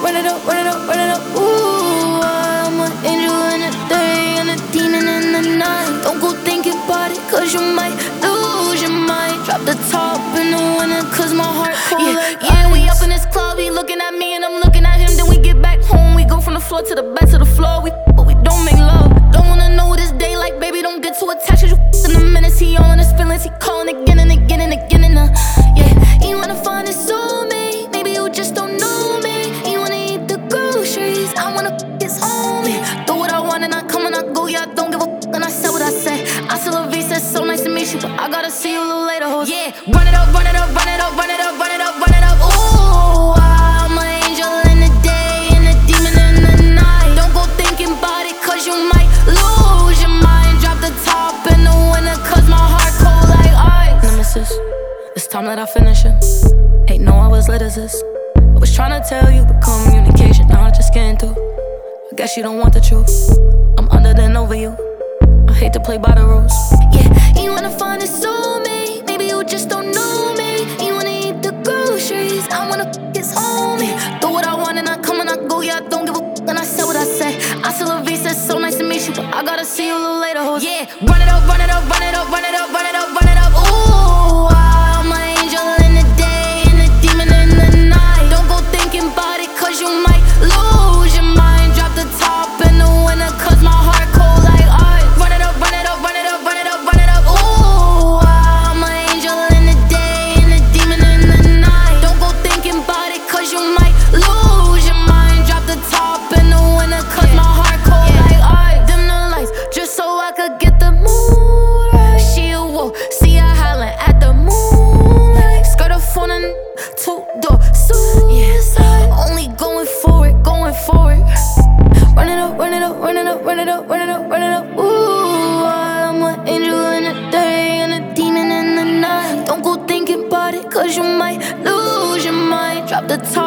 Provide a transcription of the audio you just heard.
run it up, run it up, run it up. Ooh, I'm an angel in the day and a demon in the night. Don't go thinking about it, cause you might lose your mind. Drop the top in the winter, cause my heart cold like ice. We up in this club, he looking at me and I'm looking at him. Then we get back home, we go from the floor to the back to the floor. But we don't make love. Don't wanna know this day, like baby, don't get too attached. Cause you in the minutes, he all in his feelings. He calling again and again and again and yeah, he wanna find his soulmate. Maybe you just don't know me. He wanna eat the groceries, I wanna his homie. Do what I want and I come and I go, yeah, I don't give a and I said what I said. I still love V, said so nice to meet you, but I gotta see you a little later, hoes. Yeah, run it up, run it up, run it up, run it up, run it up, run it up. Ooh, I'm an angel in the day and a demon in the night. Don't go thinking about it, cause you might lose your mind. Drop the top in the winter, cause my heart cold like ice. Nemesis, it's time that I finish it. Ain't know I was lit as this. I was tryna tell you, but communication, now I just can't do. I guess you don't want the truth. I'm under then over you. I hate to play by the rules. Yeah, he wanna find his soulmate. Maybe you just don't know me. He wanna eat the groceries, I wanna his homie. Do what I want and I come and I go, yeah, I don't give a and I said what I said. I still love V, said so nice to meet you, but I gotta see you a little later, hoes. Yeah, run it up, run it up, run it up, run it up, run it up, run it up. Ooh, I'm an angel in the day and a demon in the night. Don't go thinking about it, cause you might lose your mind. Drop the top in the winter, cause my heart cold like ice. Run it up, run it up, run it up, run it up, run it up. Ooh, I'm an angel in the day and a demon in the night. Don't go thinking about it, cause you might lose your mind. Drop the top in the winter, cause my heart cold like ice. Dim the lights, just so I could get the mood right. She a wolf, see her howling at the moonlight. Skirt up on a two-door suicide. Only going for it, going for it. Run it up, run it up, run it up, run it up, run it up, run it up. Ooh, I'm an angel in the day and a demon in the night. Don't go thinking about it, cause you might lose your mind. Drop the top